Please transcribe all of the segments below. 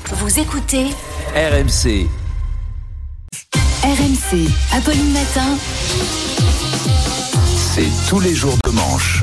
Vous écoutez RMC. RMC, Apolline Matin. C'est tous les jours de manche.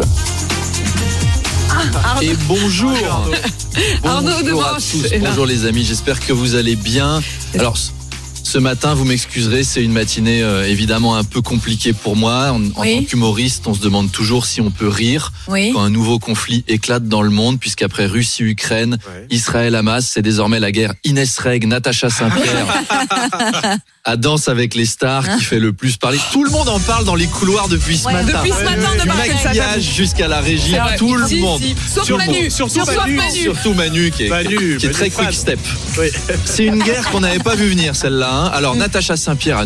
Et bonjour Arnaud de Bonjour à Manche tous, est là. bonjour les amis, j'espère que vous allez bien. Alors ce matin, vous m'excuserez, c'est une matinée évidemment un peu compliquée pour moi. En Oui. tant qu'humoriste, on se demande toujours si on peut rire Oui. quand un nouveau conflit éclate dans le monde, puisqu'après Russie-Ukraine, Israël-Hamas, c'est désormais la guerre Inès Reg, Natacha Saint-Pierre à Danse avec les stars qui fait le plus parler. Tout le monde en parle dans les couloirs depuis ce matin. Depuis ce matin, Du de maquillage jusqu'à la régie, C'est vrai. tout le Si, monde. si. Sauf Manu. Surtout Manu qui est très quick step. C'est une guerre qu'on n'avait pas vu venir celle-là. Hein. Alors Natacha Saint-Pierre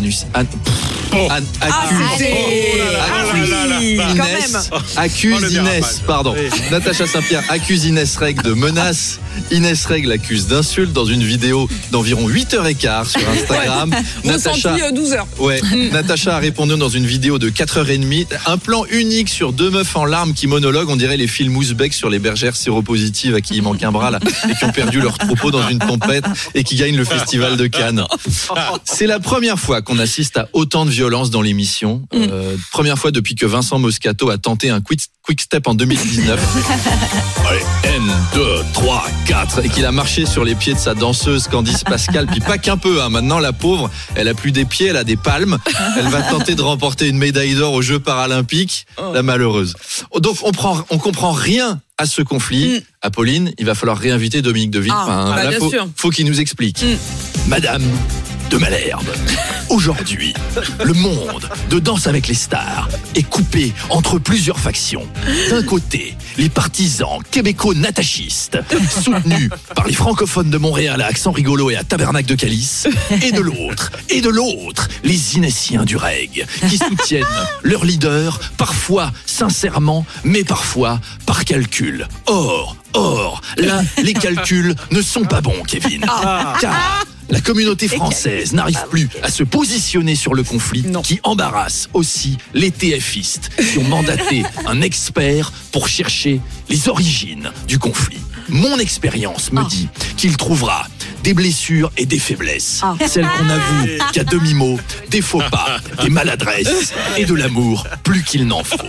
accuse Inès, pardon. Natacha Saint-Pierre accuse Inès Reg de menaces. Inès Reg l'accuse d'insultes dans une vidéo d'environ 8h15 sur Instagram. Natacha, 12h. ouais, Natacha a répondu dans une vidéo de 4h30. Un plan unique sur deux meufs en larmes qui monologuent. On dirait les films ouzbeks sur les bergères séropositives à qui il manque un bras là, et qui ont perdu leur troupeau dans une tempête et qui gagnent le festival de Cannes. C'est la première fois qu'on assiste à autant de violence dans l'émission. Première fois depuis que Vincent Moscato a tenté un quick step en 2019. Allez, N, 2, 3, 4. Et qu'il a marché sur les pieds de sa danseuse Candice Pascal. Puis pas qu'un peu, hein. Maintenant la pauvre, elle a plus des pieds, elle a des palmes. Elle va tenter de remporter une médaille d'or aux Jeux Paralympiques. La malheureuse. Donc on comprend rien à ce conflit. Apolline, il va falloir réinviter Dominique de Villepin. bah, Là, bien sûr. faut qu'il nous explique. Madame de Malherbe, aujourd'hui, le monde de Danse avec les stars est coupé entre plusieurs factions. D'un côté, les partisans québéco-natachistes, soutenus par les francophones de Montréal à accent rigolo et à Tabernacle de Calice, et de l'autre, les Inésiens du reg, qui soutiennent leur leader, parfois sincèrement, mais parfois par calcul. Or, là, les calculs ne sont pas bons, Kevin. Car la communauté française n'arrive plus à se positionner sur le conflit qui embarrasse aussi les TFistes qui ont mandaté un expert pour chercher les origines du conflit. Mon expérience me dit qu'il trouvera des blessures et des faiblesses. Celles qu'on avoue qu'à demi-mot, des faux pas, des maladresses et de l'amour plus qu'il n'en faut.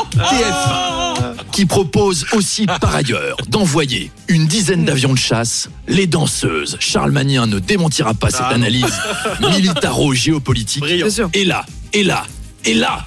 TF1 qui propose aussi par ailleurs d'envoyer une dizaine d'avions de chasse. Les danseuses, Charles Magnien ne démentira pas cette analyse militaro-géopolitique. Et là,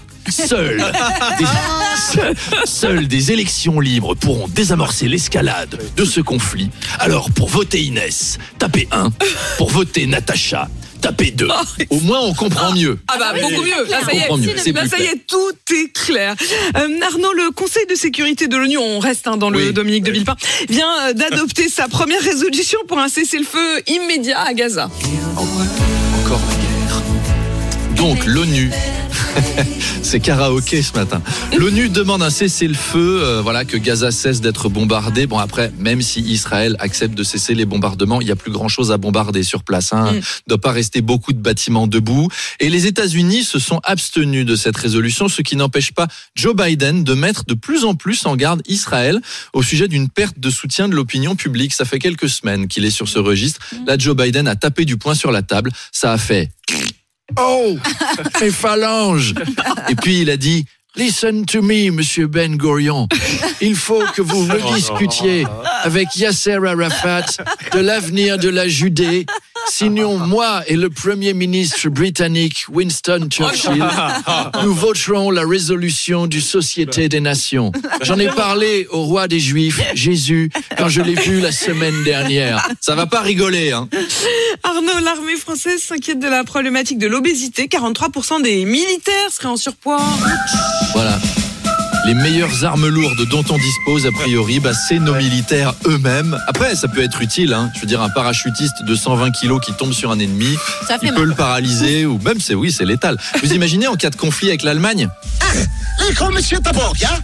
seules des élections libres pourront désamorcer l'escalade de ce conflit. Alors, pour voter Inès, tapez 1. Pour voter Natacha, tapez 2. Au moins, on comprend mieux. Beaucoup mieux. Là, ça y comprend mieux, c'est est. Là, plus ça y est, tout est clair. Arnaud, le Conseil de sécurité de l'ONU, on reste dans le Dominique de Villepin, vient d'adopter sa première résolution pour un cessez-le-feu immédiat à Gaza. Encore la guerre. Donc, l'ONU... C'est karaoké ce matin. L'ONU demande un cessez-le-feu, que Gaza cesse d'être bombardé. Bon, après, même si Israël accepte de cesser les bombardements, il n'y a plus grand-chose à bombarder sur place. Il ne doit pas rester beaucoup de bâtiments debout. Et les États-Unis se sont abstenus de cette résolution, ce qui n'empêche pas Joe Biden de mettre de plus en plus en garde Israël au sujet d'une perte de soutien de l'opinion publique. Ça fait quelques semaines qu'il est sur ce registre. Là, Joe Biden a tapé du poing sur la table. Ça a fait... Oh, les phalanges. Et puis il a dit: Listen to me, monsieur Ben Gurion. Il faut que vous rediscutiez avec Yasser Arafat de l'avenir de la Judée. Sinon, moi et le Premier ministre britannique Winston Churchill, nous voterons la résolution du Société des Nations. J'en ai parlé au roi des Juifs, Jésus, quand je l'ai vu la semaine dernière. Ça va pas rigoler, hein. Arnaud, l'armée française s'inquiète de la problématique de l'obésité. 43% des militaires seraient en surpoids. Voilà. Les meilleures armes lourdes dont on dispose, a priori, c'est nos militaires eux-mêmes. Après, ça peut être utile, hein. Je veux dire, un parachutiste de 120 kilos qui tombe sur un ennemi, il peut le paralyser, ou même, c'est létal. Vous imaginez en cas de conflit avec l'Allemagne? Ich komme, Monsieur Taborg, ja?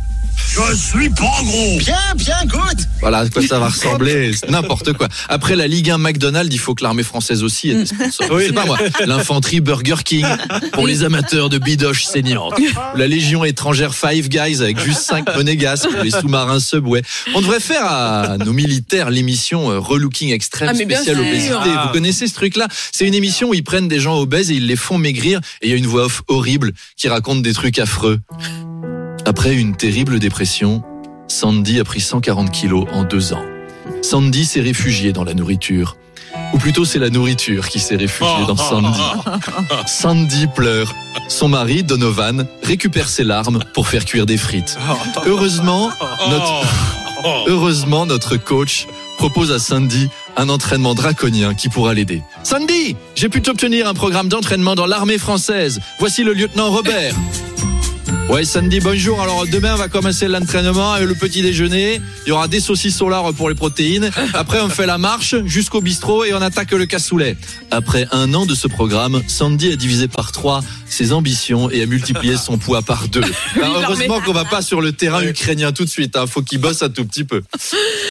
Je suis pas gros. Bien, goûte. Voilà à quoi ça va ressembler, c'est n'importe quoi. Après la Ligue 1 McDonald's, il faut que l'armée française aussi ait des sponsors. Je sais pas moi, l'infanterie Burger King pour les amateurs de bidoches saignantes. Ou la Légion étrangère Five Guys avec juste 5 monégasques pour les sous-marins Subway. On devrait faire à nos militaires l'émission Relooking Extrême spéciale obésité. Vous connaissez ce truc-là? C'est une émission où ils prennent des gens obèses et ils les font maigrir et il y a une voix off horrible qui raconte des trucs affreux. Après une terrible dépression, Sandy a pris 140 kilos en 2 ans. Sandy s'est réfugiée dans la nourriture. Ou plutôt, c'est la nourriture qui s'est réfugiée dans Sandy. Sandy pleure. Son mari, Donovan, récupère ses larmes pour faire cuire des frites. Heureusement, notre coach propose à Sandy un entraînement draconien qui pourra l'aider. Sandy, j'ai pu t'obtenir un programme d'entraînement dans l'armée française. Voici le lieutenant Robert. Ouais, Sandy, bonjour. Alors, demain, on va commencer l'entraînement et le petit déjeuner. Il y aura des saucisses au lard pour les protéines. Après, on fait la marche jusqu'au bistrot et on attaque le cassoulet. Après 1 an de ce programme, Sandy a divisé par 3 ses ambitions et a multiplié son poids par 2. Heureusement qu'on va pas sur le terrain ukrainien tout de suite. Faut qu'il bosse un tout petit peu.